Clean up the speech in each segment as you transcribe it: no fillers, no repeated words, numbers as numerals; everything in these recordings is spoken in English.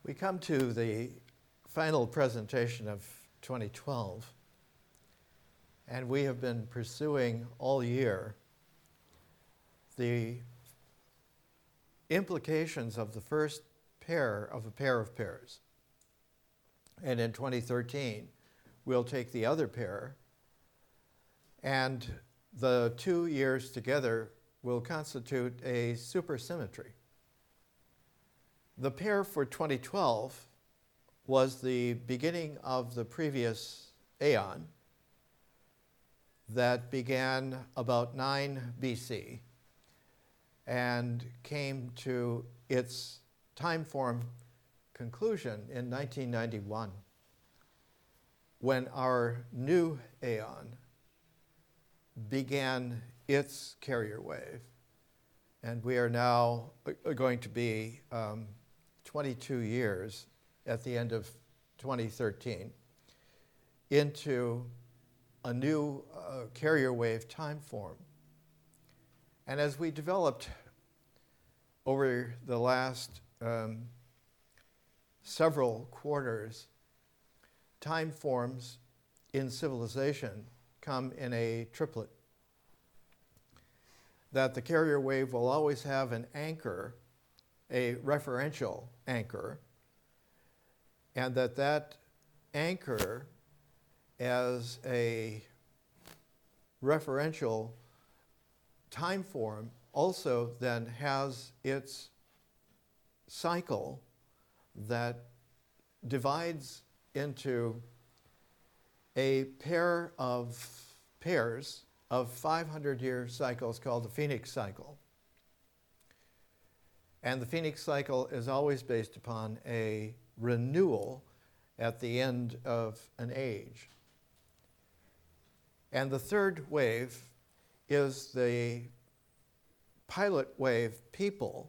We come to the final presentation of 2012, and we have been pursuing all year the implications of the first pair of a pair of pairs. And in 2013, we'll take the other pair, and the 2 years together will constitute a supersymmetry. The pair for 2012 was the beginning of the previous aeon that began about 9 BC and came to its time form conclusion in 1991, when our new aeon began its carrier wave. And we are now going to be 22 years at the end of 2013 into a new carrier wave time form. And as we developed over the last several quarters, time forms in civilization come in a triplet. That the carrier wave will always have an anchor, a referential anchor, and that anchor as a referential time form also then has its cycle that divides into a pair of pairs of 500-year cycles called the Phoenix cycle. And the Phoenix cycle is always based upon a renewal at the end of an age. And the third wave is the pilot wave people,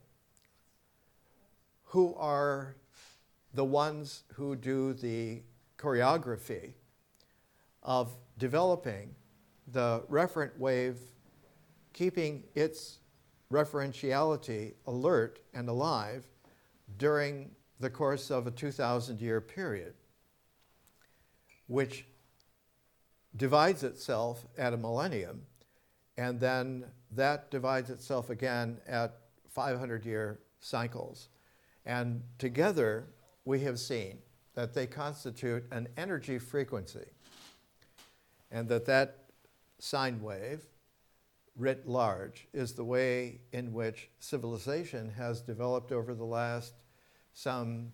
who are the ones who do the choreography of developing the referent wave, keeping its referentiality alert and alive during the course of a 2,000-year period, which divides itself at a millennium, and then that divides itself again at 500-year cycles. And together, we have seen that they constitute an energy frequency, and that sine wave, writ large, is the way in which civilization has developed over the last some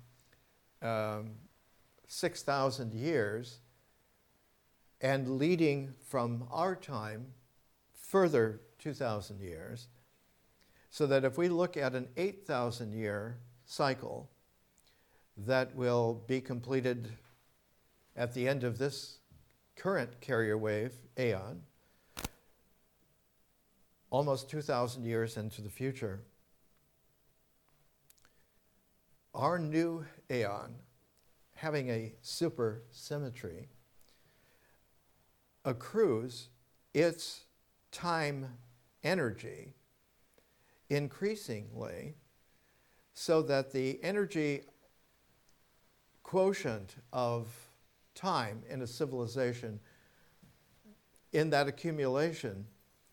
6,000 years, and leading from our time further 2,000 years, so that if we look at an 8,000-year cycle that will be completed at the end of this current carrier wave aeon, almost 2,000 years into the future, our new aeon, having a supersymmetry, accrues its time energy increasingly, so that the energy quotient of time in a civilization, in that accumulation,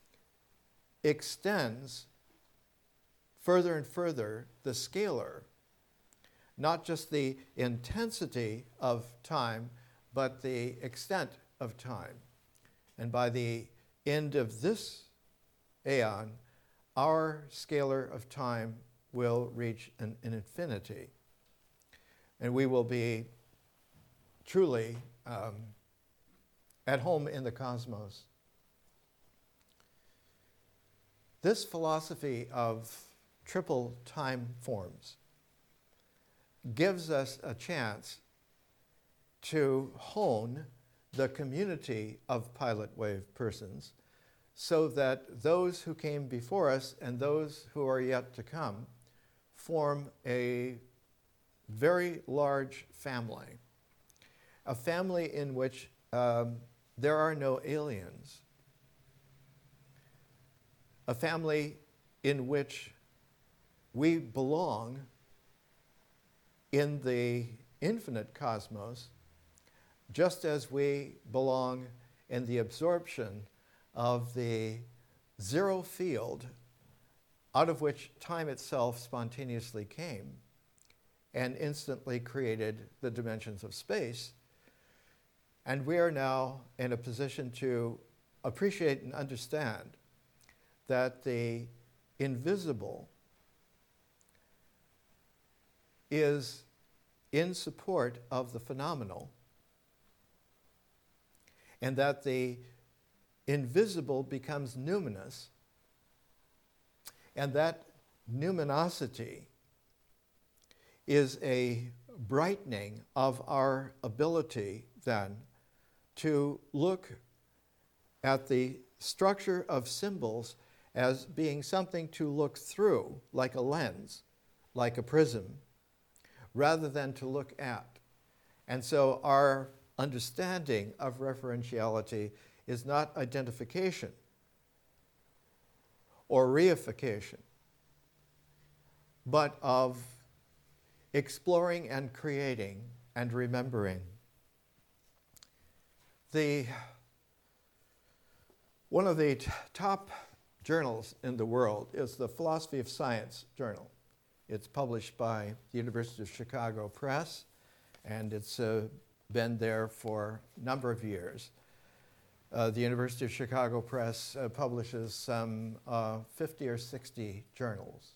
extends further and further the scalar, not just the intensity of time, but the extent of time. And by the end of this aeon, our scalar of time will reach an infinity. And we will be truly at home in the cosmos. This philosophy of triple time forms gives us a chance to hone the community of pilot wave persons, so that those who came before us and those who are yet to come form a very large family, a family in which there are no aliens, a family in which we belong in the infinite cosmos, just as we belong in the absorption of the zero field out of which time itself spontaneously came and instantly created the dimensions of space. And we are now in a position to appreciate and understand that the invisible is in support of the phenomenal, and that the invisible becomes numinous, and that numinosity is a brightening of our ability then to look at the structure of symbols as being something to look through, like a lens, like a prism, rather than to look at. And so our understanding of referentiality is not identification or reification, but of exploring and creating and remembering. One of the top journals in the world is the Philosophy of Science journal. It's published by the University of Chicago Press, and it's been there for a number of years. The University of Chicago Press publishes some 50 or 60 journals.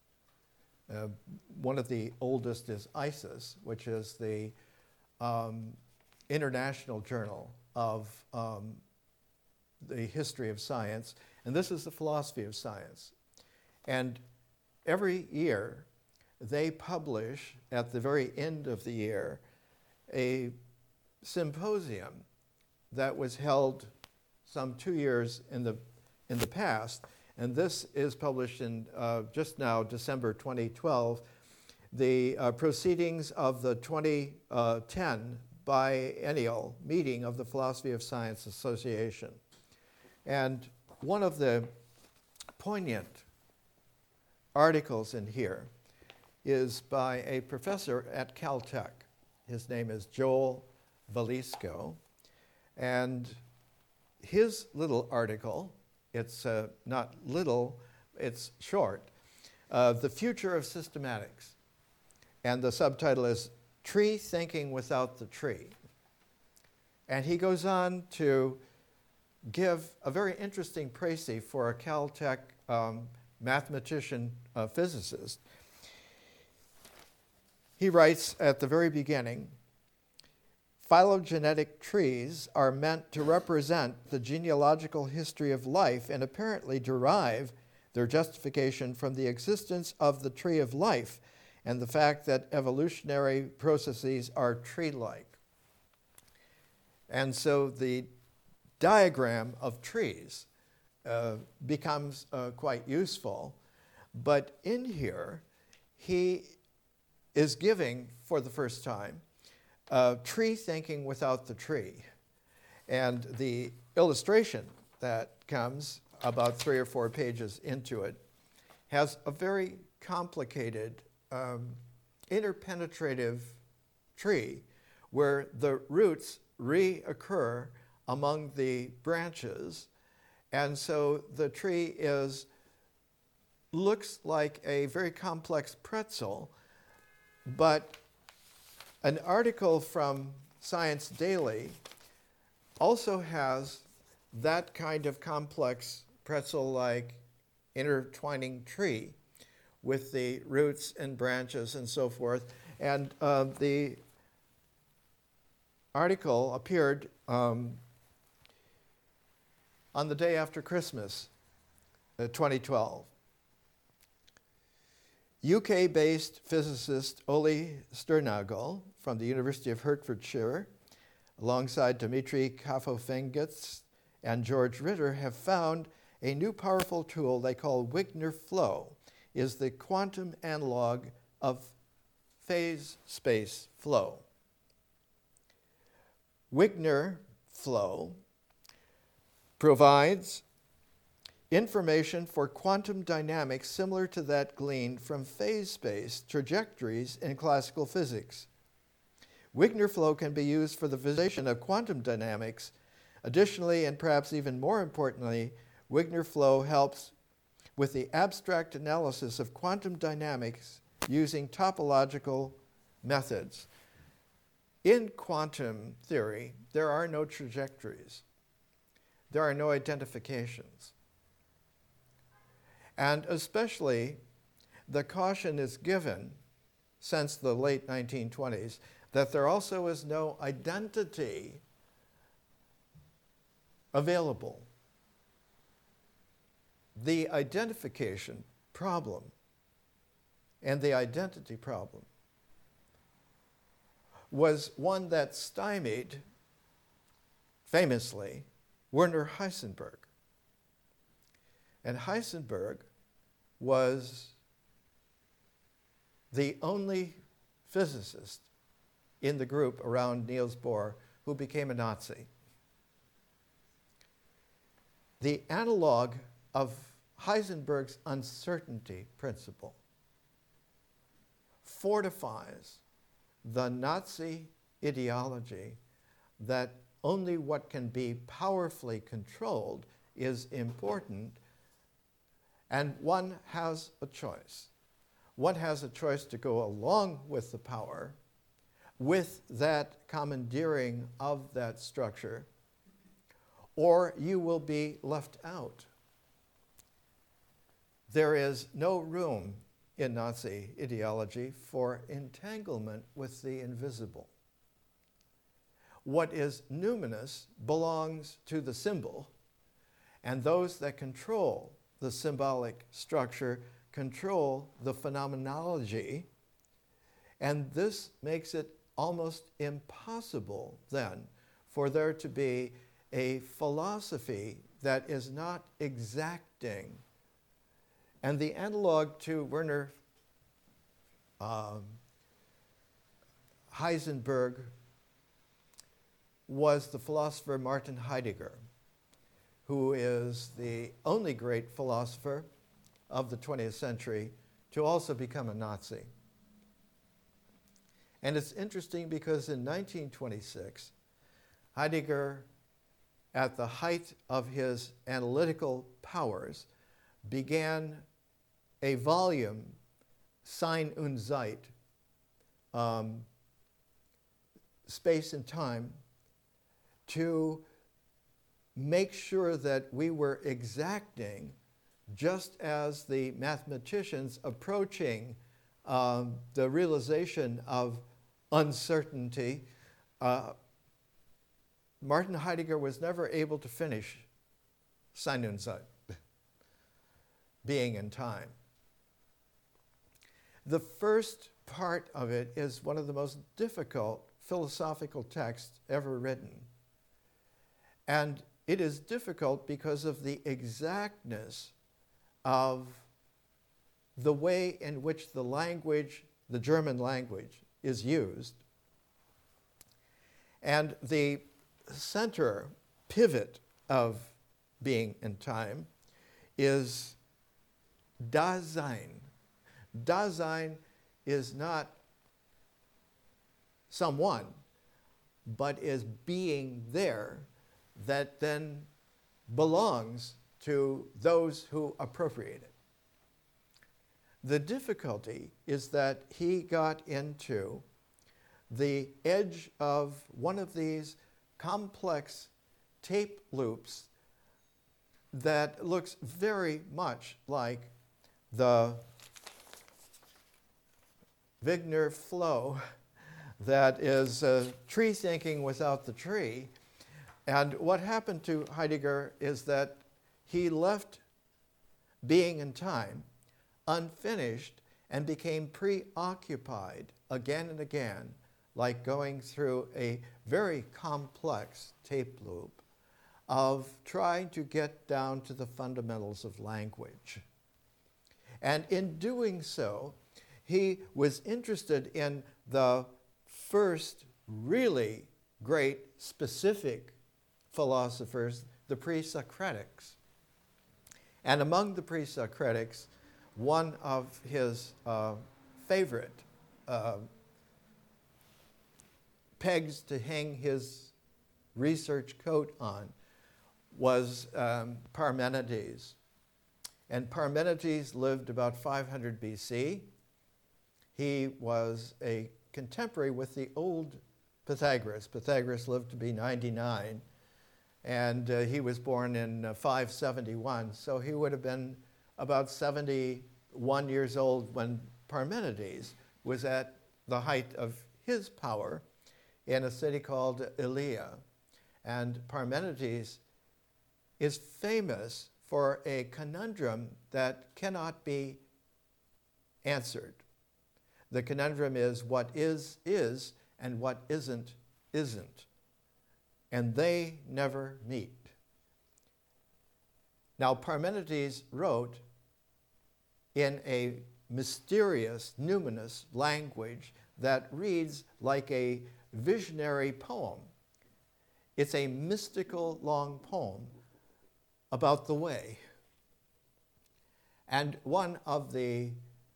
One of the oldest is ISIS, which is the International Journal of the History of Science, and this is the Philosophy of Science. And every year, they publish, at the very end of the year, a symposium that was held some 2 years in the past, and this is published in just now, December 2012, the proceedings of the 2010 biennial meeting of the Philosophy of Science Association. And one of the poignant articles in here is by a professor at Caltech. His name is Joel Valisco, and his little article, it's not little, it's short, The Future of Systematics, and the subtitle is Tree Thinking Without the Tree. And he goes on to give a very interesting précis for a Caltech mathematician, physicist. He writes at the very beginning, phylogenetic trees are meant to represent the genealogical history of life and apparently derive their justification from the existence of the tree of life and the fact that evolutionary processes are tree-like. And so the diagram of trees becomes quite useful, but in here he is giving, for the first time, tree thinking without the tree. And the illustration that comes about 3 or 4 pages into it has a very complicated interpenetrative tree where the roots reoccur among the branches, and so the tree looks like a very complex pretzel. But an article from Science Daily also has that kind of complex pretzel-like intertwining tree with the roots and branches and so forth. And the article appeared on the day after Christmas, 2012. UK-based physicist Ole Sternagel from the University of Hertfordshire, alongside Dmitry Kafofengets and George Ritter, have found a new powerful tool they call Wigner flow, is the quantum analog of phase space flow. Wigner flow provides information for quantum dynamics similar to that gleaned from phase space trajectories in classical physics. Wigner flow can be used for the visualization of quantum dynamics. Additionally, and perhaps even more importantly, Wigner flow helps with the abstract analysis of quantum dynamics using topological methods. In quantum theory, there are no trajectories. There are no identifications. And especially, the caution is given since the late 1920s that there also is no identity available. The identification problem and the identity problem was one that stymied, famously, Werner Heisenberg. And Heisenberg was the only physicist in the group around Niels Bohr who became a Nazi. The analog of Heisenberg's uncertainty principle fortifies the Nazi ideology that only what can be powerfully controlled is important, and one has a choice. One has a choice to go along with the power, with that commandeering of that structure, or you will be left out. There is no room in Nazi ideology for entanglement with the invisible. What is numinous belongs to the symbol, and those that control the symbolic structure control the phenomenology, and this makes it almost impossible then for there to be a philosophy that is not exacting. And the analog to Werner Heisenberg was the philosopher Martin Heidegger, who is the only great philosopher of the 20th century to also become a Nazi. And it's interesting because in 1926, Heidegger, at the height of his analytical powers, began a volume, Sein und Zeit, Space and Time, to make sure that we were exacting, just as the mathematicians approaching the realization of uncertainty. Martin Heidegger was never able to finish Sein und Zeit, being in time. The first part of it is one of the most difficult philosophical texts ever written. And it is difficult because of the exactness of the way in which the language, the German language, is used. And the center pivot of being in time is Dasein. Dasein is not someone, but is being there that then belongs to those who appropriate it. The difficulty is that he got into the edge of one of these complex tape loops that looks very much like the Wigner flow that is tree thinking without the tree. And what happened to Heidegger is that he left being in time unfinished and became preoccupied again and again, like going through a very complex tape loop of trying to get down to the fundamentals of language. And in doing so, he was interested in the first really great specific philosophers, the pre-Socratics. And among the pre-Socratics, one of his favorite pegs to hang his research coat on was Parmenides. And Parmenides lived about 500 BC. He was a contemporary with the old Pythagoras. Pythagoras lived to be 99, and he was born in 571, so he would have been about 71 years old when Parmenides was at the height of his power in a city called Elea. And Parmenides is famous for a conundrum that cannot be answered. The conundrum is what is, and what isn't. And they never meet. Now, Parmenides wrote in a mysterious, numinous language that reads like a visionary poem. It's a mystical long poem about the way. And one of the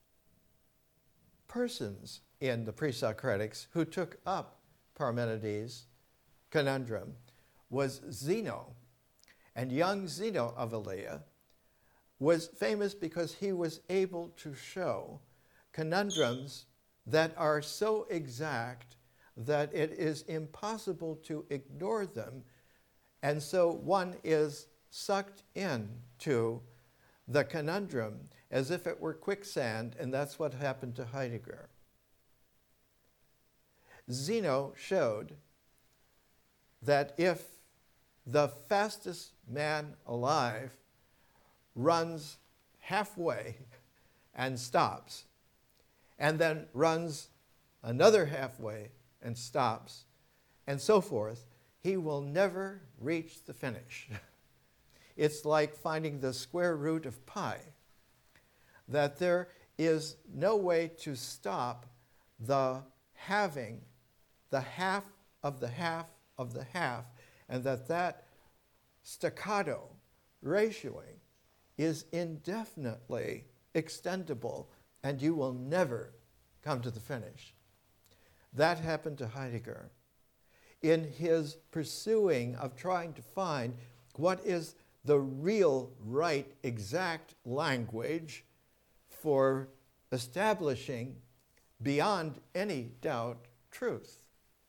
persons in the pre-Socratics who took up Parmenides' conundrum was Zeno. And young Zeno of Elea was famous because he was able to show conundrums that are so exact that it is impossible to ignore them. And so one is sucked into the conundrum as if it were quicksand, and that's what happened to Heidegger. Zeno showed that if the fastest man alive runs halfway and stops, and then runs another halfway and stops, and so forth, he will never reach the finish. It's like finding the square root of pi, that there is no way to stop the halving, the half of the half of the half, and that staccato ratioing is indefinitely extendable, and you will never come to the finish. That happened to Heidegger. In his pursuing of trying to find what is the real, right, exact language for establishing, beyond any doubt, truth.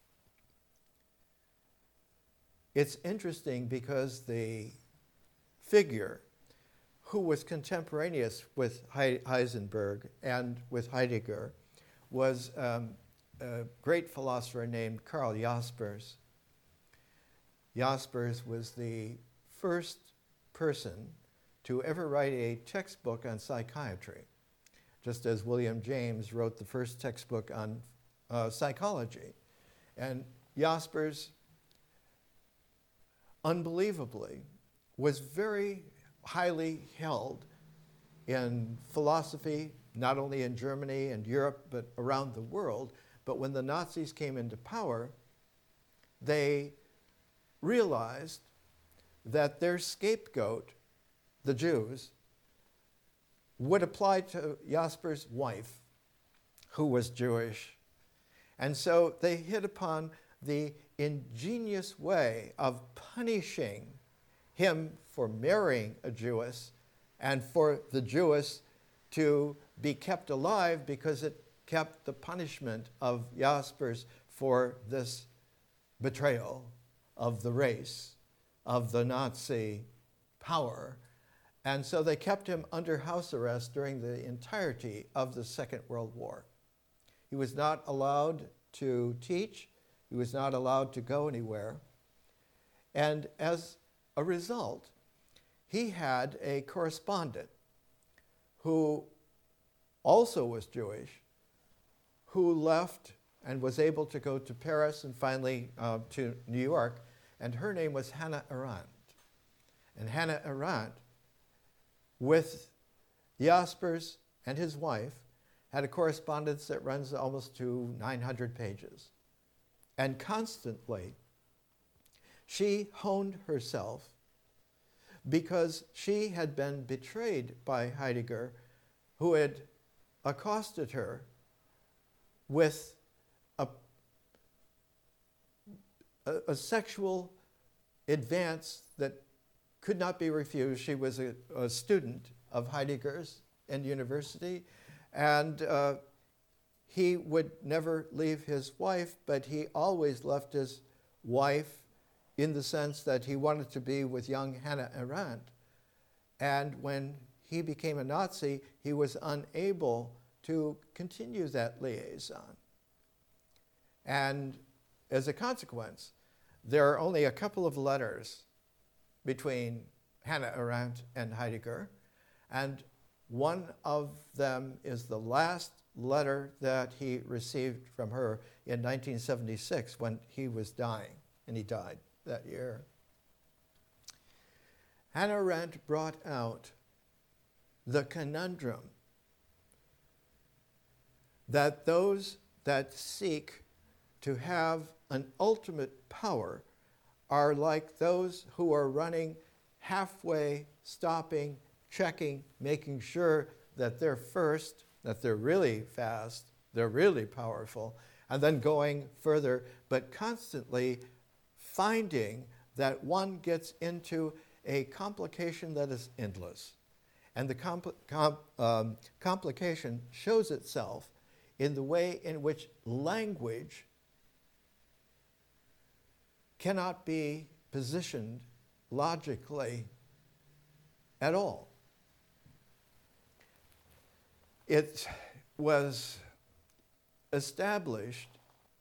It's interesting because the figure who was contemporaneous with Heisenberg and with Heidegger was a great philosopher named Karl Jaspers. Jaspers was the first person to ever write a textbook on psychiatry, just as William James wrote the first textbook on psychology. And Jaspers, unbelievably, was very highly held in philosophy, not only in Germany and Europe, but around the world. But when the Nazis came into power, they realized that their scapegoat, the Jews, would apply to Jaspers' wife, who was Jewish. And so they hit upon the ingenious way of punishing him for marrying a Jewess and for the Jewess to be kept alive because it kept the punishment of Jaspers for this betrayal of the race, of the Nazi power. And so they kept him under house arrest during the entirety of the Second World War. He was not allowed to teach. He was not allowed to go anywhere. And as a result, he had a correspondent who also was Jewish, who left and was able to go to Paris and finally to New York, and her name was Hannah Arendt. And Hannah Arendt, with Jaspers and his wife, had a correspondence that runs almost to 900 pages. And constantly, she honed herself because she had been betrayed by Heidegger, who had accosted her with a sexual advance that could not be refused. She was a student of Heidegger's in university, and he would never leave his wife, but he always left his wife in the sense that he wanted to be with young Hannah Arendt. And when he became a Nazi, he was unable to continue that liaison. And as a consequence, there are only a couple of letters between Hannah Arendt and Heidegger, and one of them is the last letter that he received from her in 1976 when he was dying, and he died that year. Hannah Arendt brought out the conundrum that those that seek to have an ultimate power are like those who are running halfway, stopping, checking, making sure that they're first, that they're really fast, they're really powerful, and then going further, but constantly finding that one gets into a complication that is endless. And the complication shows itself in the way in which language cannot be positioned logically at all. It was established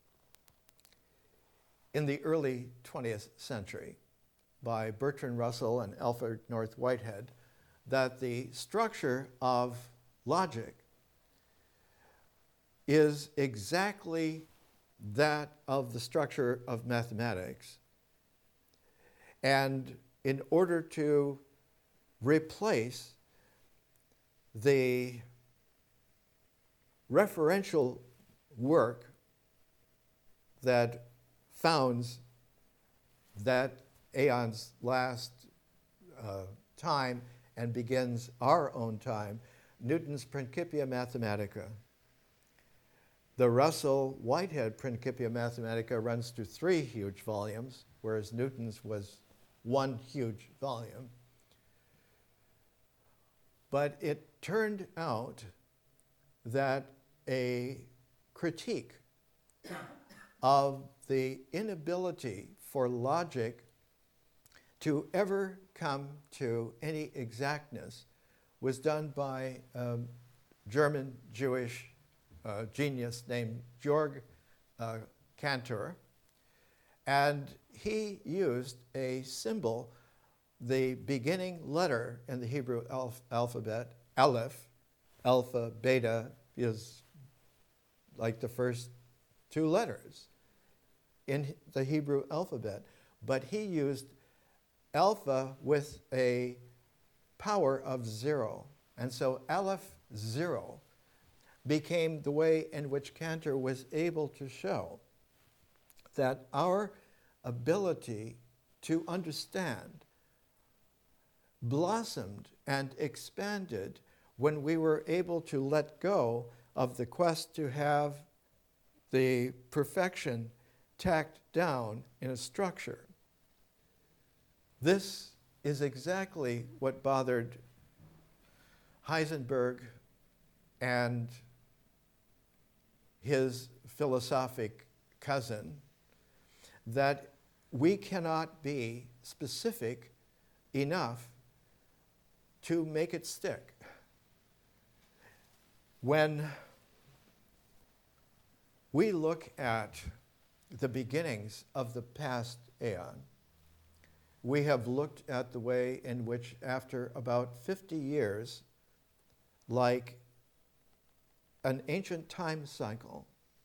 in the early 20th century by Bertrand Russell and Alfred North Whitehead that the structure of logic is exactly that of the structure of mathematics. And in order to replace the referential work that founds that aeon's last time and begins our own time, Newton's Principia Mathematica. The Russell-Whitehead Principia Mathematica runs through 3 huge volumes, whereas Newton's was 1 huge volume. But it turned out that a critique of the inability for logic to ever come to any exactness was done by a German Jewish genius named Georg Cantor. And he used a symbol, the beginning letter in the Hebrew alphabet, Aleph. Alpha, beta is like the first 2 letters in the Hebrew alphabet. But he used alpha with a power of 0. And so Aleph 0 became the way in which Cantor was able to show that our ability to understand blossomed and expanded when we were able to let go of the quest to have the perfection tacked down in a structure. This is exactly what bothered Heisenberg and his philosophic cousin, that we cannot be specific enough to make it stick. When we look at the beginnings of the past aeon, we have looked at the way in which after about 50 years, like an ancient time cycle,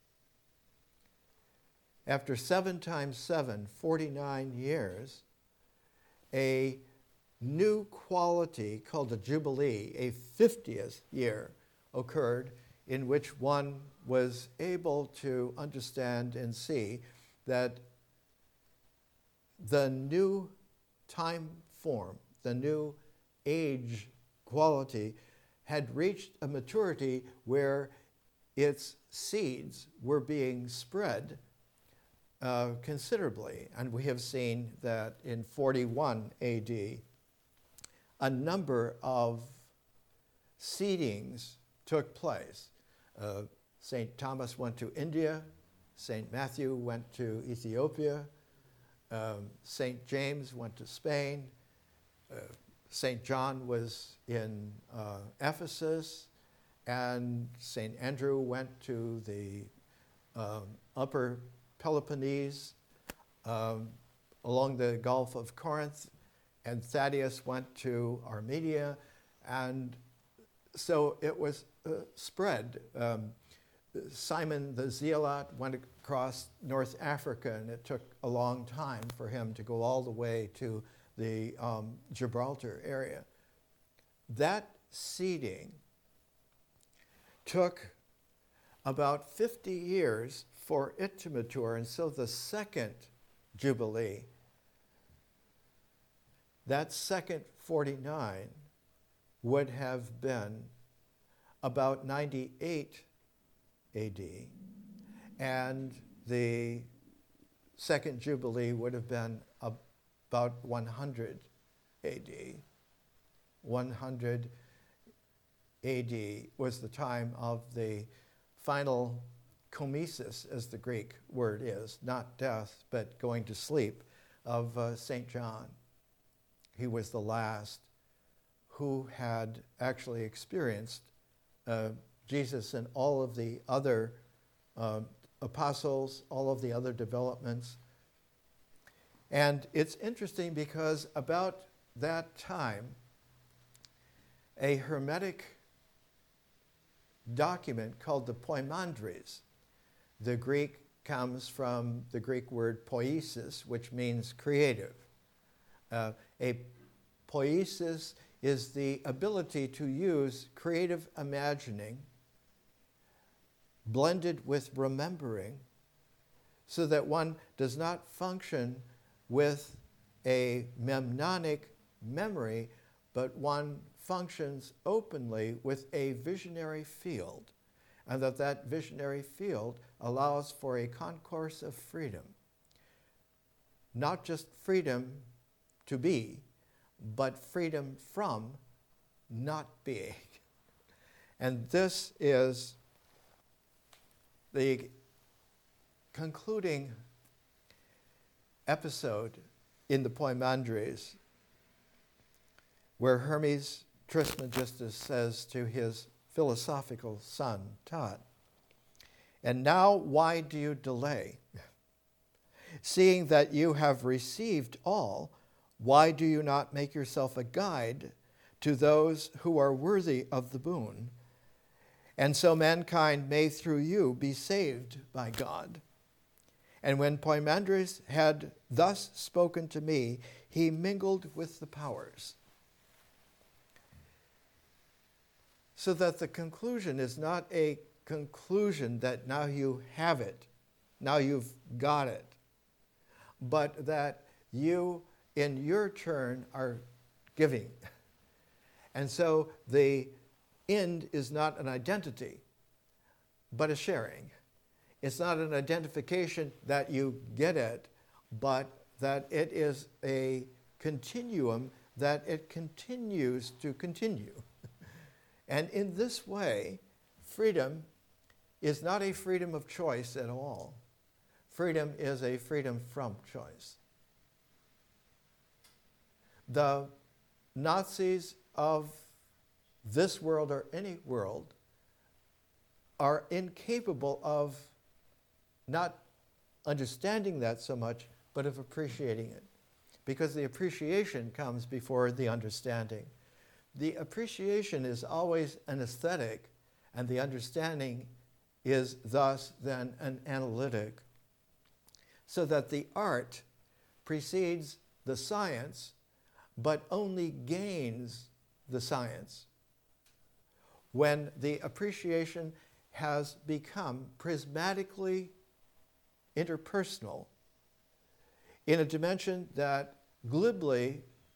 after 7 times 7, 49 years, a new quality called a jubilee, a 50th year, occurred in which one was able to understand and see that the new time form the new age quality, had reached a maturity where its seeds were being spread considerably. And we have seen that in 41 AD, a number of seedings took place. St. Thomas went to India, St. Matthew went to Ethiopia, St. James went to Spain, St. John was in Ephesus, and St. Andrew went to the upper Peloponnese along the Gulf of Corinth, and Thaddeus went to Armenia, and so it was spread. Simon the Zealot went across North Africa, and it took a long time for him to go all the way to the Gibraltar area. That seeding took about 50 years for it to mature, and so the second Jubilee, that second 49, would have been about 98 AD, and the second Jubilee would have been about 100 AD. 100 AD was the time of the final komesis, as the Greek word is, not death, but going to sleep, of St. John. He was the last who had actually experienced Jesus and all of the other apostles, all of the other developments. And it's interesting because about that time, a Hermetic document called the Poimandres. The Greek comes from the Greek word poiesis, which means creative. A poiesis is the ability to use creative imagining blended with remembering so that one does not function with a mnemonic memory, but one functions openly with a visionary field, and that visionary field allows for a concourse of freedom. Not just freedom to be, but freedom from not being. And this is the concluding episode in the Poimandres, where Hermes Trismegistus says to his philosophical son, Tot, "And now why do you delay? Seeing that you have received all, why do you not make yourself a guide to those who are worthy of the boon? And so mankind may through you be saved by God." And when Poimandres had thus spoken to me, he mingled with the powers. So that the conclusion is not a conclusion that now you have it, now you've got it, but that you, in your turn, are giving. And so the end is not an identity, but a sharing. It's not an identification that you get it, but that it is a continuum that it continues to continue. And in this way, freedom is not a freedom of choice at all. Freedom is a freedom from choice. The Nazis of this world or any world are incapable of not understanding that so much, but of appreciating it. Because the appreciation comes before the understanding. The appreciation is always an aesthetic, and the understanding is thus then an analytic. So that the art precedes the science, but only gains the science when the appreciation has become prismatically interpersonal in a dimension that glibly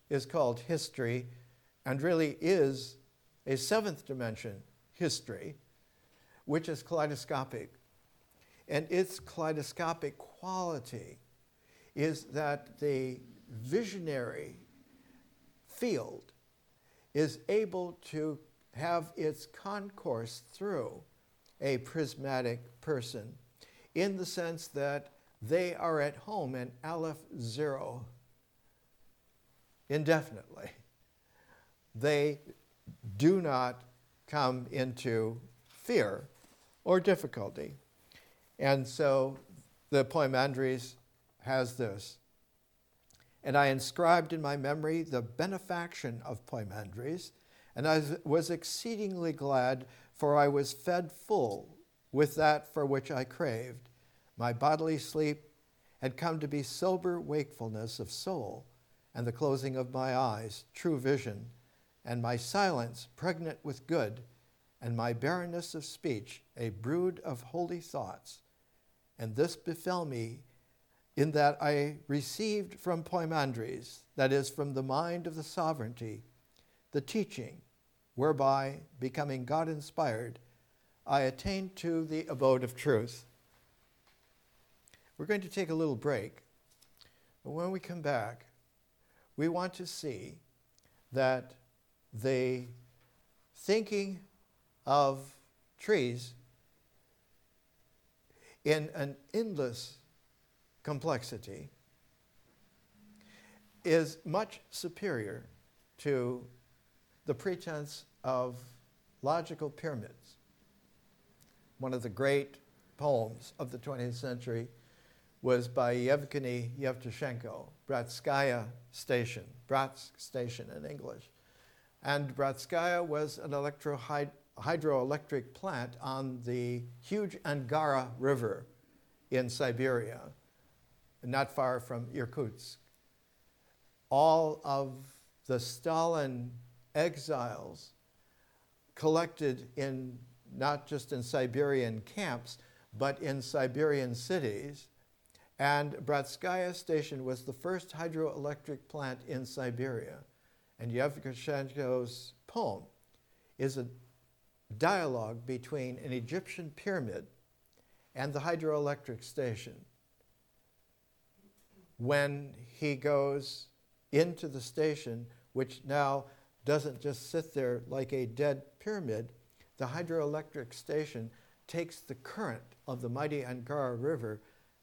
is called history and really is a seventh dimension history, which is kaleidoscopic. And its kaleidoscopic quality is that the visionary field is able to have its concourse through a prismatic person in the sense that they are at home in Aleph Zero indefinitely. They do not come into fear or difficulty. And so the Poimandres has this. And I inscribed in my memory the benefaction of Poimandres, and I was exceedingly glad, for I was fed full with that for which I craved. My bodily sleep had come to be sober wakefulness of soul, and the closing of my eyes, true vision, and my silence pregnant with good, and my barrenness of speech, a brood of holy thoughts. And this befell me in that I received from Poimandres, that is, from the mind of the sovereignty, the teaching, whereby, becoming God-inspired, I attained to the abode of truth. We're going to take a little break, but when we come back, we want to see that the thinking of trees in an endless complexity is much superior to the pretense of logical pyramids. One of the great poems of the 20th century was by Yevgeny Yevtushenko, Bratskaya Station, Bratsk Station in English. And Bratskaya was an hydroelectric plant on the huge Angara River in Siberia, not far from Irkutsk. All of the Stalin exiles collected in, not just in Siberian camps, but in Siberian cities. And Bratskaya Station was the first hydroelectric plant in Siberia. And Yevtushenko's poem is a dialogue between an Egyptian pyramid and the hydroelectric station. When he goes into the station, which now doesn't just sit there like a dead pyramid, the hydroelectric station takes the current of the mighty Angara River,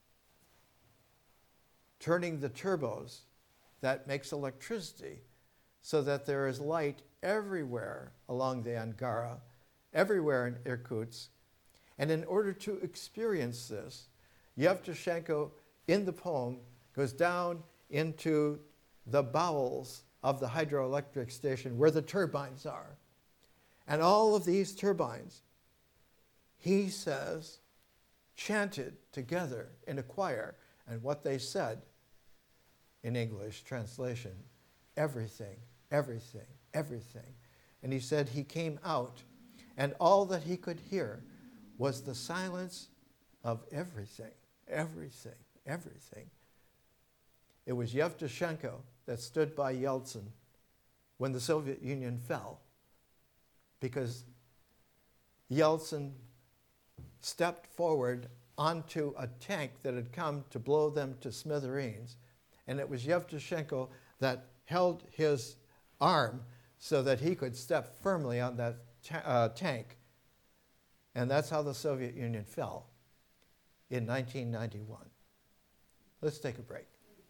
turning the turbos that makes electricity so that there is light everywhere along the Angara, everywhere in Irkutsk. And in order to experience this, Yevtushenko, in the poem, goes down into the bowels of the hydroelectric station where the turbines are. And all of these turbines, he says, chanted together in a choir. And what they said, in English translation, everything, everything, everything. And he said he came out, and all that he could hear was the silence of everything, everything, everything. It was Yevtushenko that stood by Yeltsin when the Soviet Union fell, because Yeltsin stepped forward onto a tank that had come to blow them to smithereens. And it was Yevtushenko that held his arm so that he could step firmly on that tank. And that's how the Soviet Union fell in 1991. Let's take a break.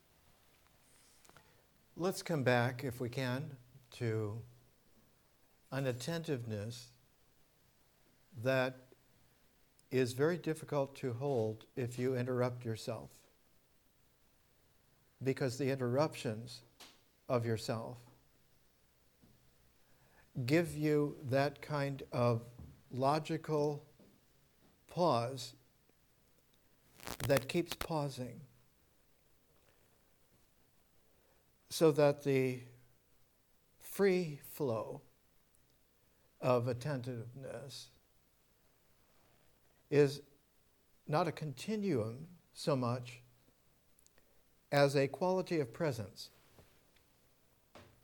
Let's come back, if we can, to an attentiveness that is very difficult to hold if you interrupt yourself. Because the interruptions of yourself give you that kind of logical pause that keeps pausing, so that the free flow of attentiveness is not a continuum so much as a quality of presence.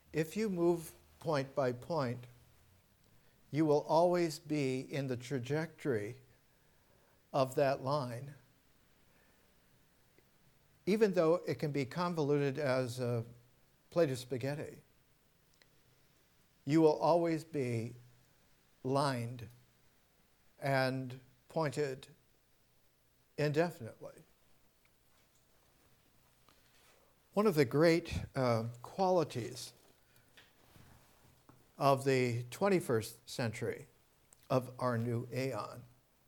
if you move point by point, you will always be in the trajectory of that line, even though it can be convoluted as a plate of spaghetti. You will always be lined and pointed indefinitely. One of the great qualities of the 21st century, of our new aeon,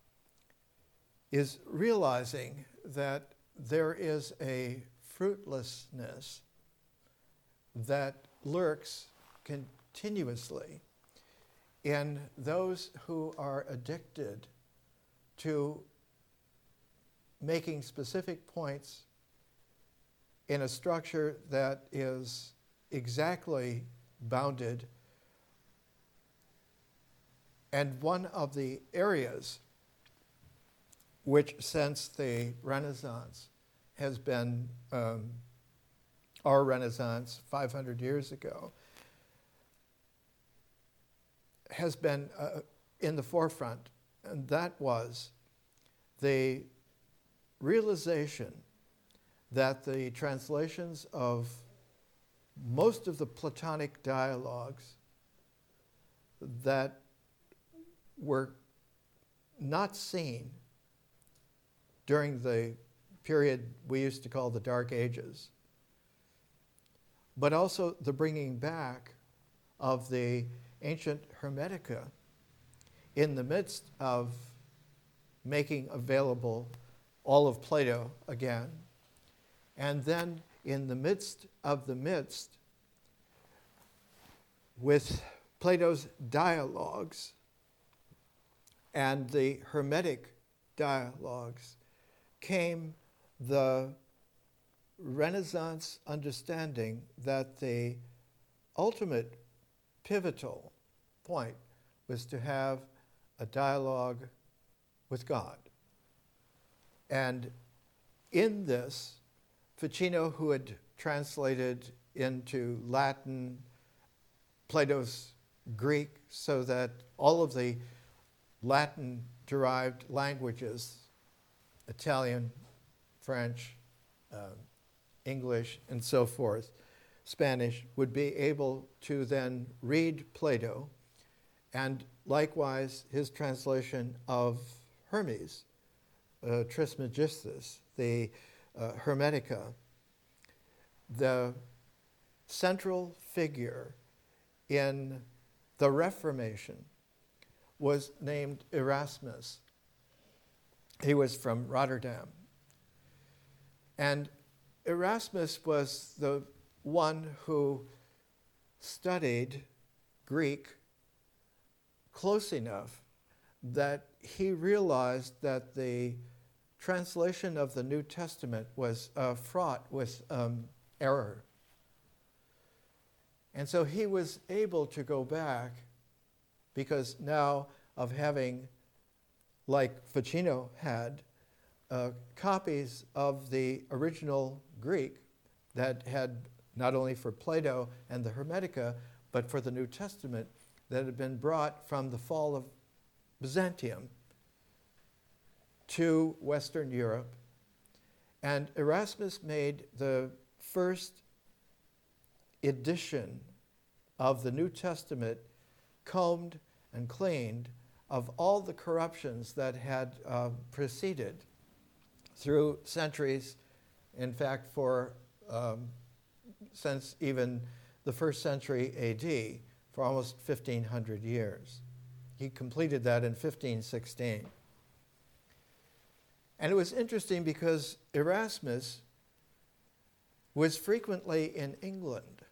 is realizing that there is a fruitlessness that lurks continuously in those who are addicted to making specific points in a structure that is exactly bounded. And one of the areas which, since the Renaissance, has been our Renaissance 500 years ago, has been in the forefront, and that was the realization that the translations of most of the Platonic dialogues that were not seen during the period we used to call the Dark Ages, but also the bringing back of the ancient Hermetica in the midst of making available all of Plato again, and then in the midst of the midst, with Plato's dialogues and the Hermetic dialogues, came the Renaissance understanding that the ultimate pivotal point was to have a dialogue with God. And in this, Ficino, who had translated into Latin Plato's Greek, so that all of the Latin-derived languages, Italian, French, English, and so forth, Spanish, would be able to then read Plato, and likewise his translation of Hermes, Trismegistus, the Hermetica. The central figure in the Reformation was named Erasmus. He was from Rotterdam. And Erasmus was the one who studied Greek close enough that he realized that the translation of the New Testament was fraught with error. And so he was able to go back, because now of having, like Ficino had, copies of the original Greek that had, not only for Plato and the Hermetica, but for the New Testament, that had been brought from the fall of Byzantium to Western Europe. And Erasmus made the first edition of the New Testament, combed and cleaned of all the corruptions that had preceded through centuries, in fact, since even the first century AD, for almost 1,500 years. He completed that in 1516. And it was interesting because Erasmus was frequently in England,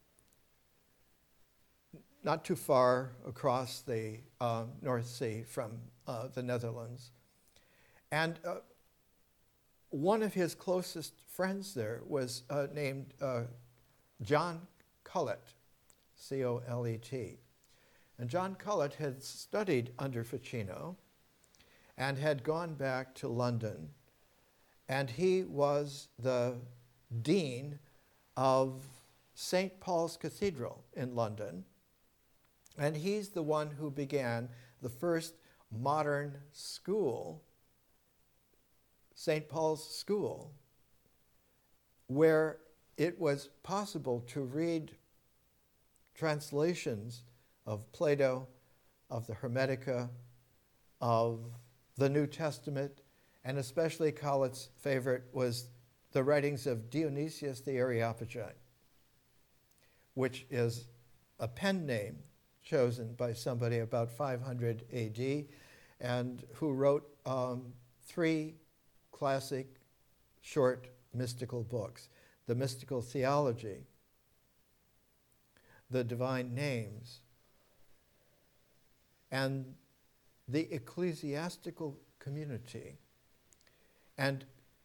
not too far across the North Sea from the Netherlands. And one of his closest friends there was named John Colet, C-O-L-E-T. And John Colet had studied under Ficino and had gone back to London, and he was the dean of St. Paul's Cathedral in London, and he's the one who began the first modern school, St. Paul's School, where it was possible to read translations of Plato, of the Hermetica, of the New Testament, and especially Collett's favorite was the writings of Dionysius the Areopagite, which is a pen name chosen by somebody about 500 AD, and who wrote 3 classic short mystical books: the Mystical Theology, the Divine Names, and the Ecclesiastical Community. And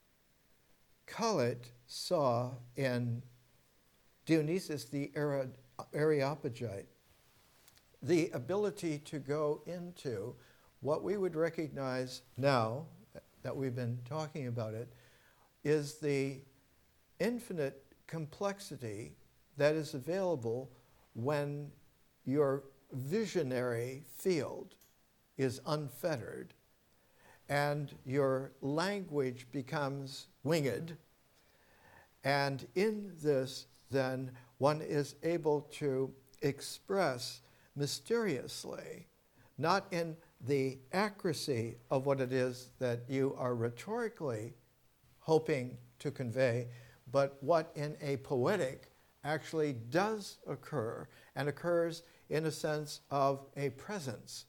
Colet saw in Dionysius the Areopagite the ability to go into what we would recognize now that we've been talking about it is the infinite complexity that is available when your visionary field is unfettered and your language becomes winged. And in this, then, one is able to express mysteriously, not in the accuracy of what it is that you are rhetorically hoping to convey, but what in a poetic actually does occur and occurs in a sense of a presence.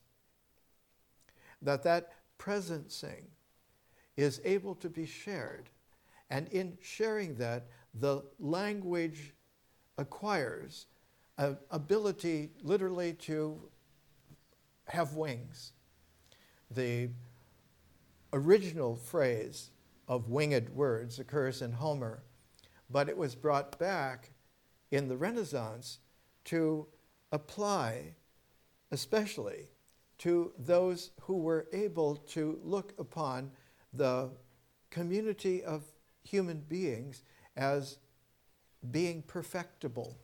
That presencing is able to be shared. And in sharing that, the language acquires an ability literally to have wings. The original phrase of winged words occurs in Homer, but it was brought back in the Renaissance to apply especially to those who were able to look upon the community of human beings as being perfectible.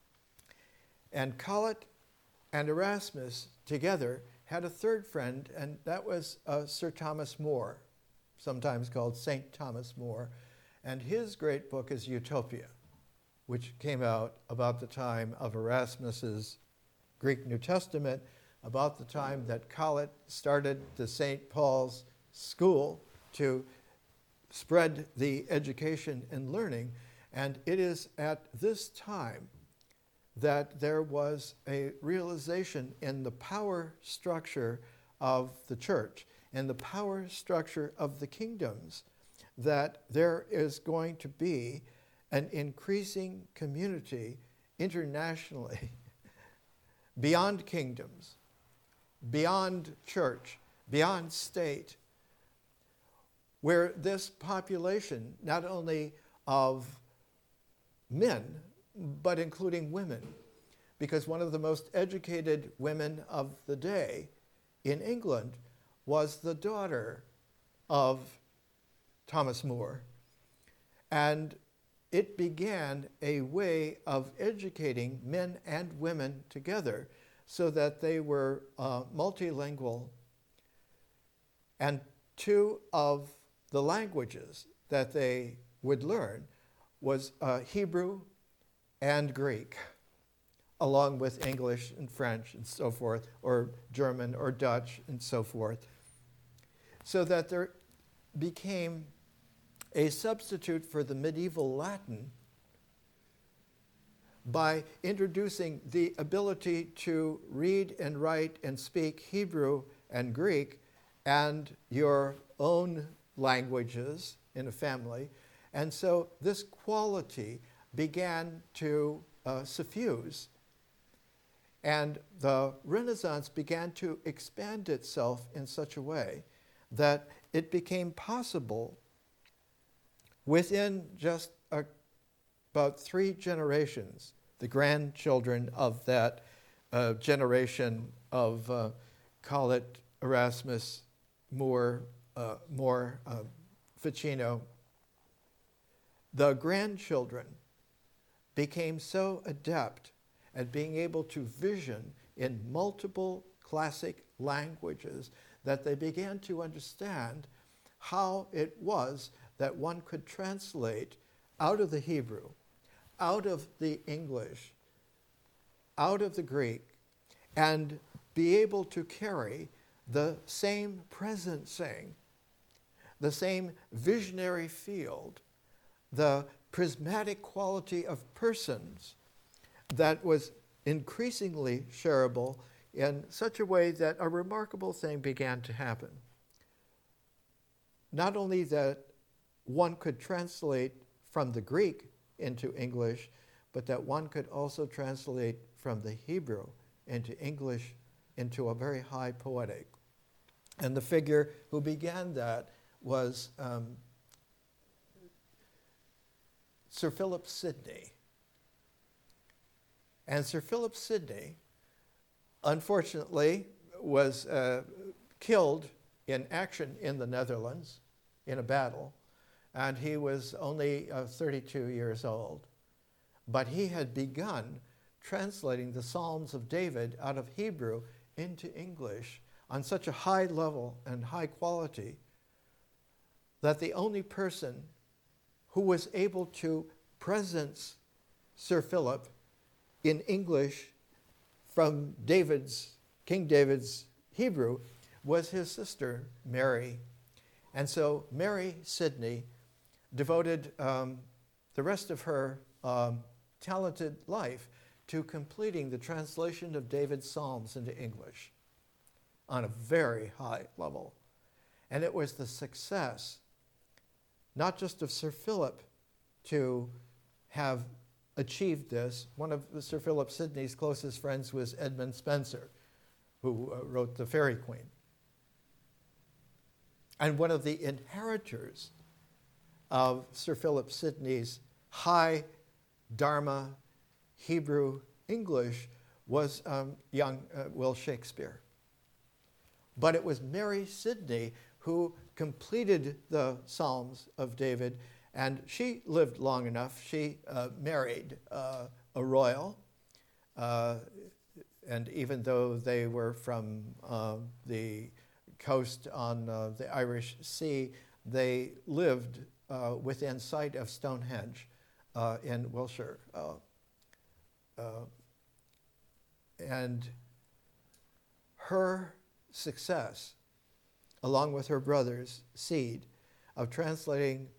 And Colet and Erasmus together had a third friend, and that was Sir Thomas More, sometimes called St. Thomas More. And his great book is Utopia, which came out about the time of Erasmus's Greek New Testament, about the time that Colet started the St. Paul's School to spread the education and learning. And it is at this time that there was a realization in the power structure of the church and the power structure of the kingdoms that there is going to be an increasing community internationally beyond kingdoms, beyond church, beyond state, where this population, not only of men, but including women, because one of the most educated women of the day in England was the daughter of Thomas More. And it began a way of educating men and women together so that they were multilingual. And 2 of the languages that they would learn was Hebrew and Greek, along with English and French and so forth, or German or Dutch and so forth, so that there became a substitute for the medieval Latin by introducing the ability to read and write and speak Hebrew and Greek and your own languages in a family. And so this quality began to suffuse. And the Renaissance began to expand itself in such a way that it became possible within just about 3 generations, the grandchildren of that generation of Colet, Erasmus, More, Ficino, the grandchildren became so adept at being able to vision in multiple classic languages that they began to understand how it was that one could translate out of the Hebrew, out of the English, out of the Greek, and be able to carry the same presencing, the same visionary field, the prismatic quality of persons that was increasingly shareable in such a way that a remarkable thing began to happen. Not only that one could translate from the Greek into English, but that one could also translate from the Hebrew into English into a very high poetic. And the figure who began that was Sir Philip Sidney. And Sir Philip Sidney, unfortunately, was killed in action in the Netherlands in a battle, and he was only 32 years old. But he had begun translating the Psalms of David out of Hebrew into English on such a high level and high quality that the only person who was able to presence Sir Philip in English from King David's Hebrew was his sister, Mary. And so Mary Sidney devoted the rest of her talented life to completing the translation of David's Psalms into English on a very high level. And it was the success, not just of Sir Philip to have achieved this. One of Sir Philip Sidney's closest friends was Edmund Spenser, who wrote The Faerie Queene. And one of the inheritors of Sir Philip Sidney's high Dharma Hebrew English was young Will Shakespeare. But it was Mary Sidney who completed the Psalms of David, and she lived long enough. She married a royal, and even though they were from the coast on the Irish Sea, they lived within sight of Stonehenge in Wiltshire. And her success, along with her brother's seed, of translating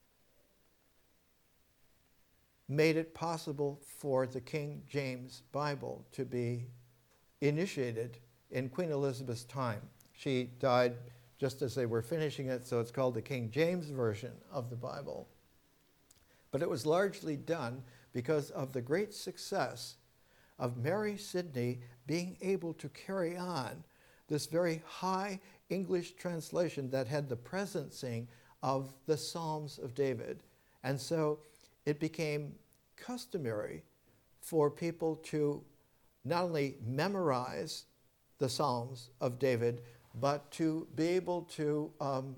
made it possible for the King James Bible to be initiated in Queen Elizabeth's time. She died just as they were finishing it, so it's called the King James Version of the Bible. But it was largely done because of the great success of Mary Sidney being able to carry on this very high English translation that had the presencing of the Psalms of David. And so it became customary for people to not only memorize the Psalms of David, but to be able to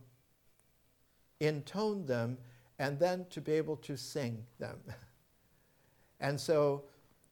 intone them and then to be able to sing them. And so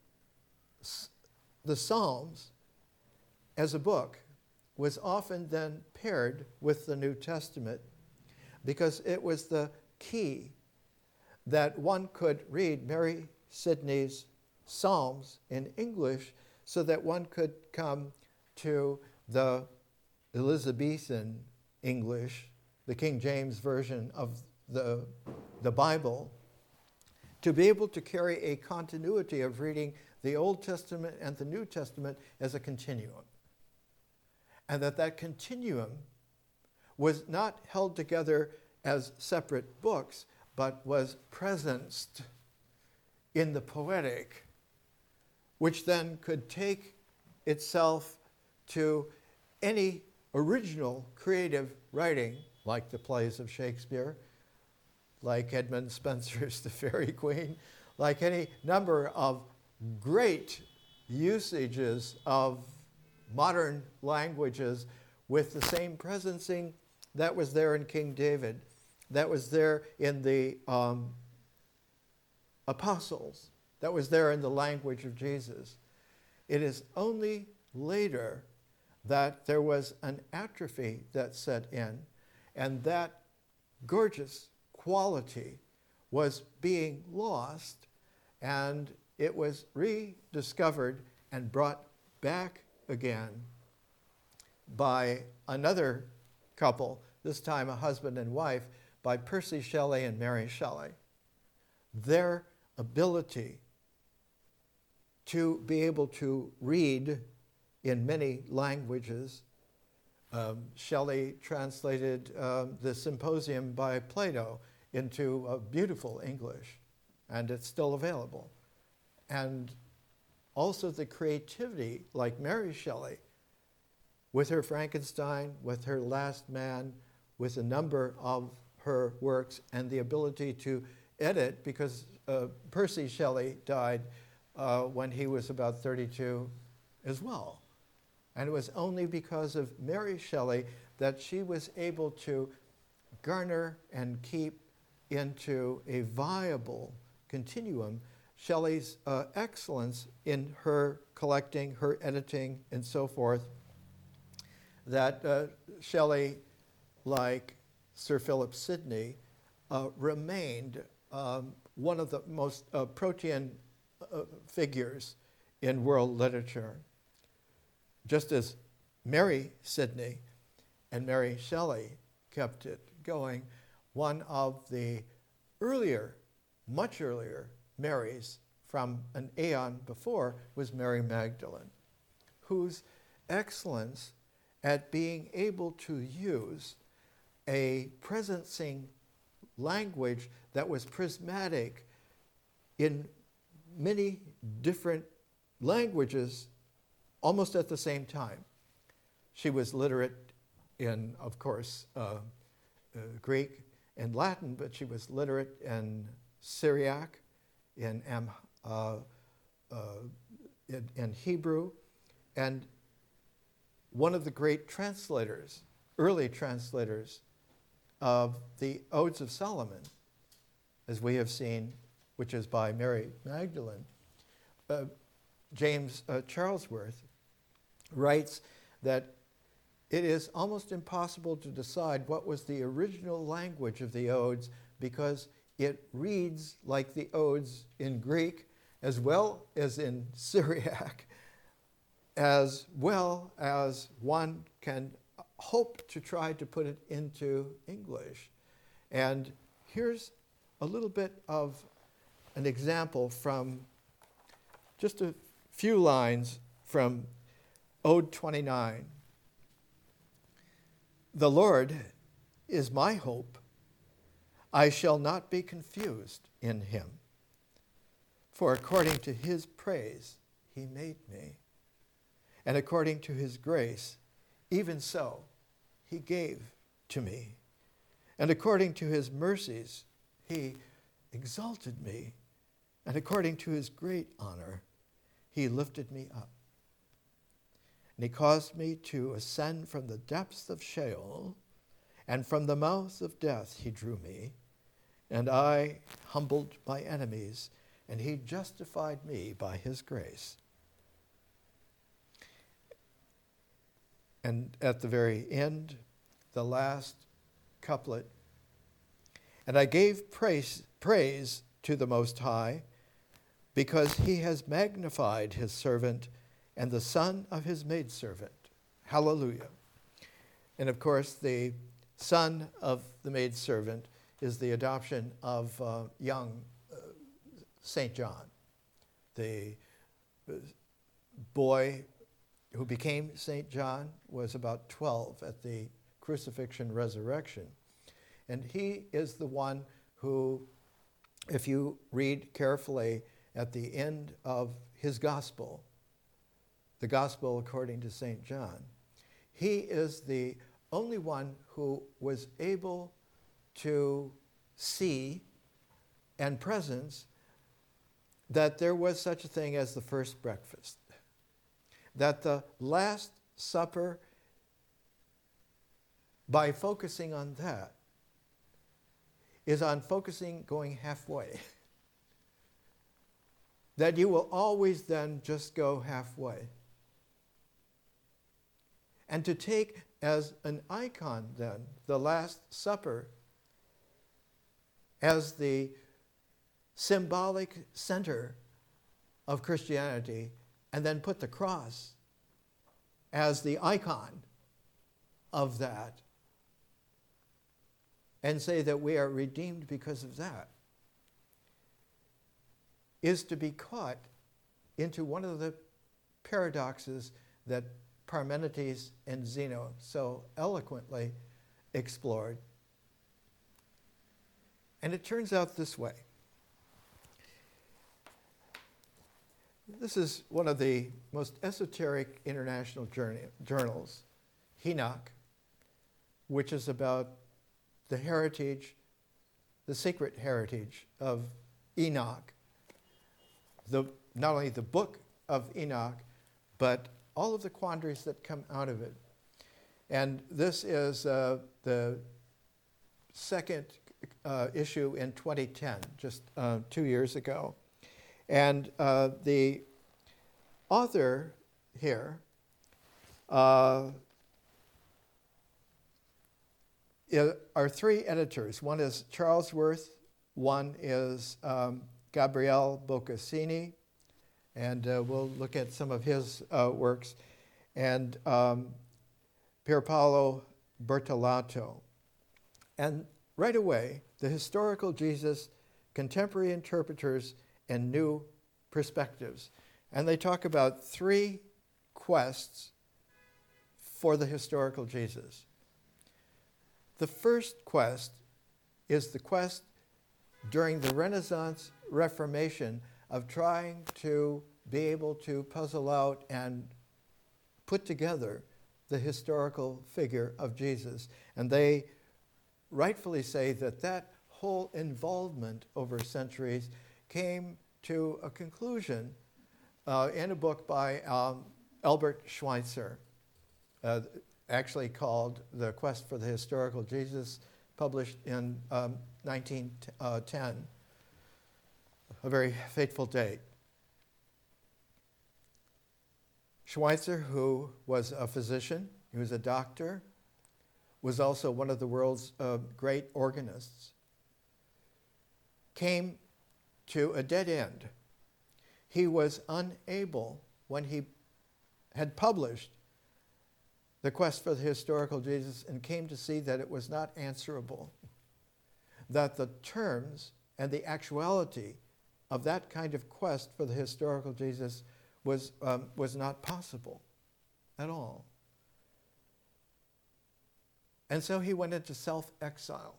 the Psalms as a book was often then paired with the New Testament because it was the key that one could read Mary Sidney's Psalms in English so that one could come to the Elizabethan English, the King James Version of the Bible, to be able to carry a continuity of reading the Old Testament and the New Testament as a continuum. And that continuum was not held together as separate books, but was presenced in the poetic, which then could take itself to any original creative writing, like the plays of Shakespeare, like Edmund Spenser's The Faerie Queene, like any number of great usages of modern languages with the same presencing that was there in King David, that was there in the apostles, that was there in the language of Jesus. It is only later that there was an atrophy that set in, and that gorgeous quality was being lost, and it was rediscovered and brought back again by another couple, this time a husband and wife, by Percy Shelley and Mary Shelley. Their ability to be able to read in many languages. Shelley translated the Symposium by Plato into beautiful English, and it's still available. And also the creativity, like Mary Shelley, with her Frankenstein, with her Last Man, with a number of her works, and the ability to edit, because Percy Shelley died when he was about 32 as well. And it was only because of Mary Shelley that she was able to garner and keep into a viable continuum Shelley's excellence in her collecting, her editing, and so forth, that Shelley, like Sir Philip Sidney, remained one of the most protean figures in world literature. Just as Mary Sidney and Mary Shelley kept it going, one of the earlier, much earlier Marys from an aeon before was Mary Magdalene, whose excellence at being able to use a presencing language that was prismatic in many different languages almost at the same time. She was literate in, of course, Greek and Latin, but she was literate in Syriac, in Hebrew, and one of the great translators, early translators of the Odes of Solomon, as we have seen, which is by Mary Magdalene. James Charlesworth writes that it is almost impossible to decide what was the original language of the Odes because it reads like the Odes in Greek as well as in Syriac, as well as one can hope to try to put it into English. And here's a little bit of an example from just a few lines from Ode 29. The Lord is my hope. I shall not be confused in him. For according to his praise he made me, and according to his grace, even so he gave to me. And according to his mercies he exalted me, and according to his great honor he lifted me up. And he caused me to ascend from the depths of Sheol, and from the mouth of death he drew me. And I humbled my enemies, and he justified me by his grace. And at the very end, the last couplet, and I gave praise to the Most High, because he has magnified his servant and the son of his maidservant. Hallelujah. And of course, the son of the maidservant is the adoption of young St. John, the boy who became St. John was about 12 at the crucifixion resurrection. And he is the one who, if you read carefully at the end of his gospel, the gospel according to St. John, he is the only one who was able to see and presence that there was such a thing as the first breakfast, that the Last Supper, by focusing on that, is on focusing going halfway. that you will always then just go halfway. And to take as an icon then the Last Supper as the symbolic center of Christianity, and then put the cross as the icon of that, and say that we are redeemed because of that, is to be caught into one of the paradoxes that Parmenides and Zeno so eloquently explored. And it turns out this way. This is one of the most esoteric international journals, Enoch, which is about the heritage, the secret heritage of Enoch. Not only the book of Enoch, but all of the quandaries that come out of it. And this is the second issue in 2010, just 2 years ago. And the author here are three editors. One is Charles Worth, one is Gabriele Boccassini, and we'll look at some of his works, and Pierpaolo Bertolato. And right away, the historical Jesus, contemporary interpreters, and new perspectives. And they talk about three quests for the historical Jesus. The first quest is the quest during the Renaissance Reformation of trying to be able to puzzle out and put together the historical figure of Jesus. And they rightfully say that that whole involvement over centuries came to a conclusion in a book by Albert Schweitzer, actually called The Quest for the Historical Jesus, published in 1910, a very fateful date. Schweitzer, who was a physician, he was a doctor, was also one of the world's great organists, came to a dead end. He was unable, when he had published The Quest for the Historical Jesus and came to see that it was not answerable, that the terms and the actuality of that kind of quest for the historical Jesus was not possible at all. And so he went into self-exile.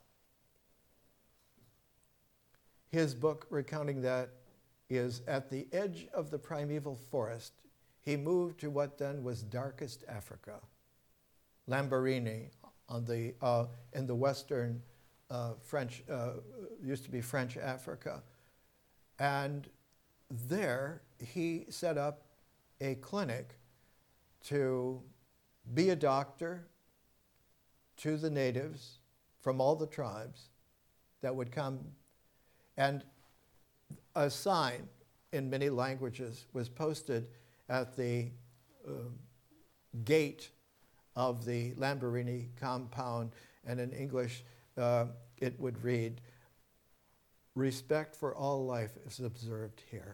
His book recounting that is At the Edge of the Primeval Forest. He moved to what then was darkest Africa, Lambaréné, on the in the western French, used to be French Africa. And there he set up a clinic to be a doctor to the natives from all the tribes that would come. And a sign in many languages was posted at the gate of the Lambaréné compound, and in English it would read, "Respect for all life is observed here."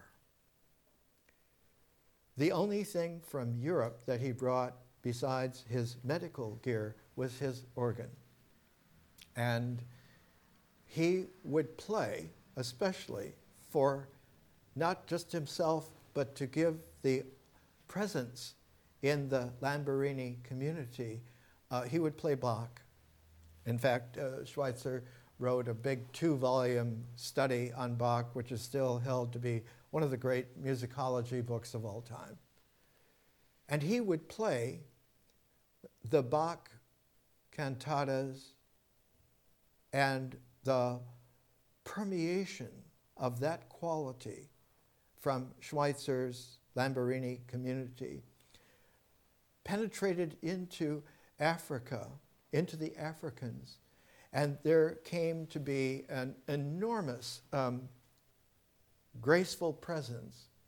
The only thing from Europe that he brought besides his medical gear was his organ. And he would play, especially for not just himself, but to give the presence in the Lambaréné community. He would play Bach. In fact, Schweitzer wrote a big 2-volume study on Bach, which is still held to be one of the great musicology books of all time. And he would play the Bach cantatas and the permeation of that quality from Schweitzer's Lambaréné community penetrated into Africa, into the Africans, and there came to be an enormous graceful presence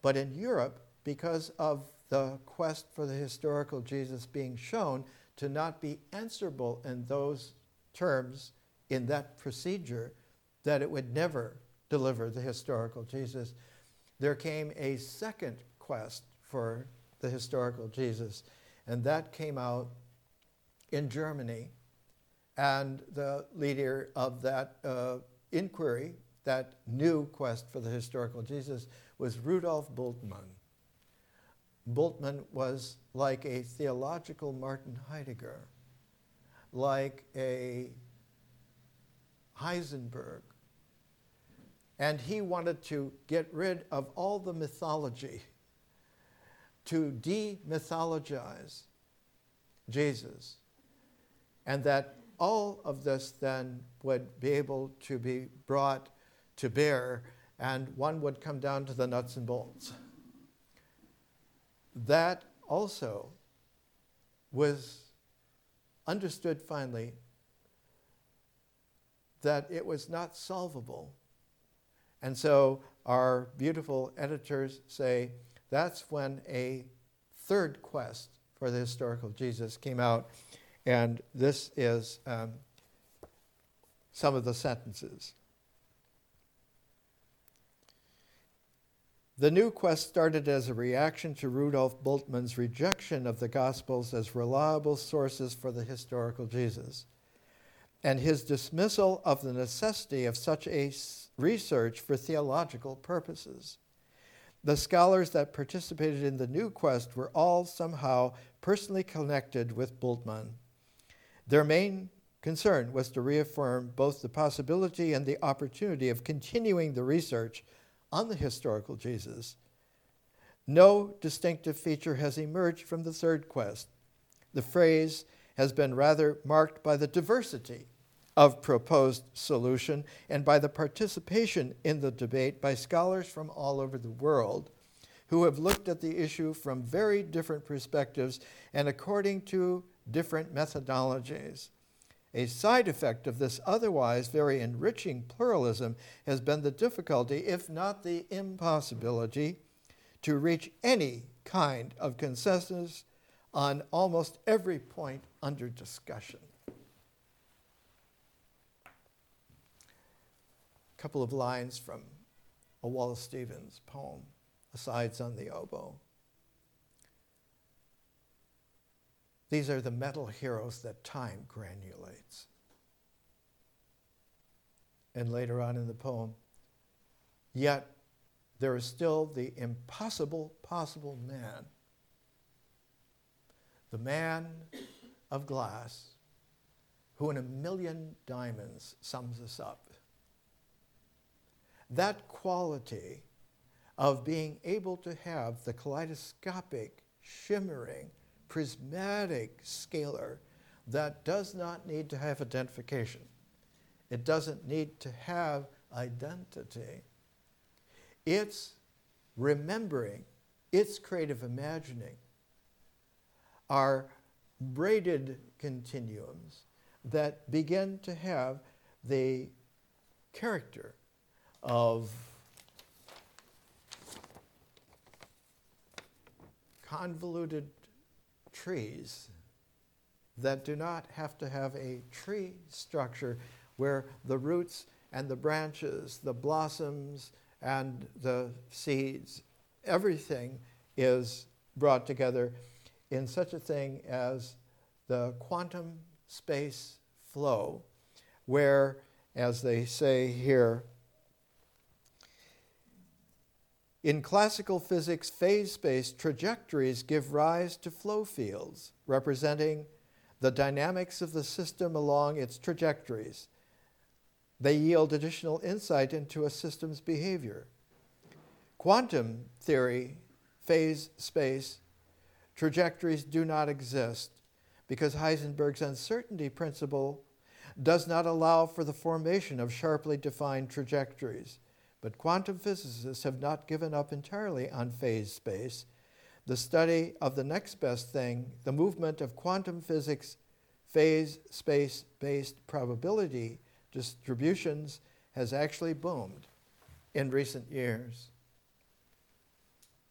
But in Europe, because of the quest for the historical Jesus being shown to not be answerable in those terms, in that procedure, that it would never deliver the historical Jesus, there came a second quest for the historical Jesus, and that came out in Germany. And the leader of that inquiry, that new quest for the historical Jesus, was Rudolf Bultmann. Bultmann was like a theological Martin Heidegger, like a Heisenberg. And he wanted to get rid of all the mythology, to demythologize Jesus, and that all of this then would be able to be brought to bear, and one would come down to the nuts and bolts. That also was understood finally that it was not solvable. And so our beautiful editors say that's when a third quest for the historical Jesus came out. And this is some of the sentences. The new quest started as a reaction to Rudolf Bultmann's rejection of the Gospels as reliable sources for the historical Jesus, and his dismissal of the necessity of such a research for theological purposes. The scholars that participated in the new quest were all somehow personally connected with Bultmann. Their main concern was to reaffirm both the possibility and the opportunity of continuing the research on the historical Jesus. No distinctive feature has emerged from the third quest. The phrase has been rather marked by the diversity of proposed solution and by the participation in the debate by scholars from all over the world who have looked at the issue from very different perspectives and according to different methodologies. A side effect of this otherwise very enriching pluralism has been the difficulty, if not the impossibility, to reach any kind of consensus on almost every point under discussion. A couple of lines from a Wallace Stevens poem, Asides on the Oboe. These are the metal heroes that time granulates. And later on in the poem, yet there is still the impossible possible man, the man of glass, who in a million diamonds sums us up. That quality of being able to have the kaleidoscopic, shimmering, prismatic scalar that does not need to have identification. It doesn't need to have identity. It's remembering, it's creative imagining, are braided continuums that begin to have the character of convoluted trees that do not have to have a tree structure where the roots and the branches, the blossoms and the seeds, everything is brought together in such a thing as the quantum space flow, where, as they say here, in classical physics, phase space trajectories give rise to flow fields, representing the dynamics of the system along its trajectories. They yield additional insight into a system's behavior. Quantum theory, phase space, trajectories do not exist because Heisenberg's uncertainty principle does not allow for the formation of sharply defined trajectories. But quantum physicists have not given up entirely on phase space. The study of the next best thing, the movement of quantum physics phase space-based probability distributions, has actually boomed in recent years.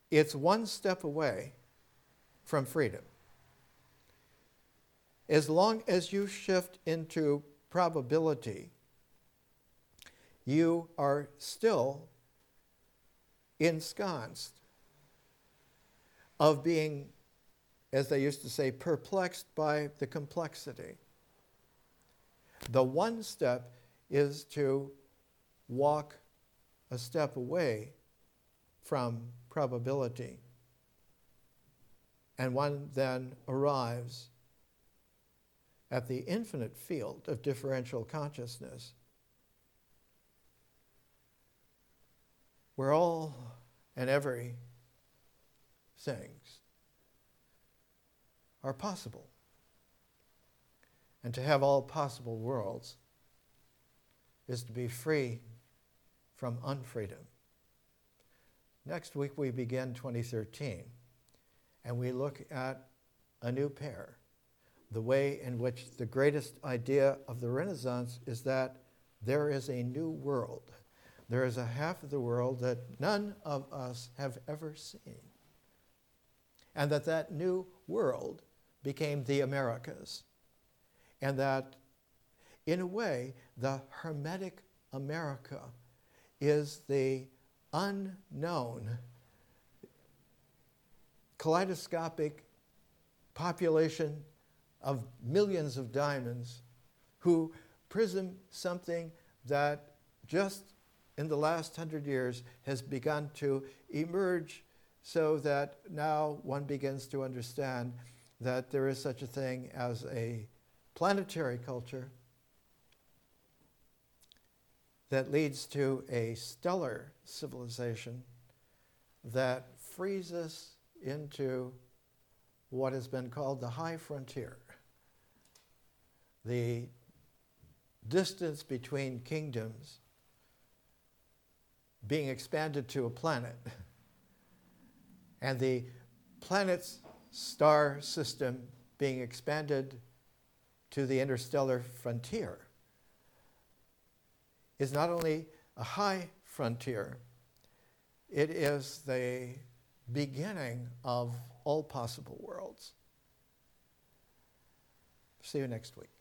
it's one step away from freedom. As long as you shift into probability, you are still ensconced of being, as they used to say, perplexed by the complexity. The one step is to walk a step away from probability, and one then arrives at the infinite field of differential consciousness, where all and every things are possible. And to have all possible worlds is to be free from unfreedom. Next week we begin 2013, and we look at a new pair. The way in which the greatest idea of the Renaissance is that there is a new world. There is a half of the world that none of us have ever seen. And that new world became the Americas. And that, in a way, the Hermetic America is the unknown, kaleidoscopic population of millions of diamonds who prism something that just in the last 100 years has begun to emerge, so that now one begins to understand that there is such a thing as a planetary culture that leads to a stellar civilization that frees us into what has been called the high frontier. The distance between kingdoms being expanded to a planet, and the planet's star system being expanded to the interstellar frontier, is not only a high frontier, it is the beginning of all possible worlds. See you next week.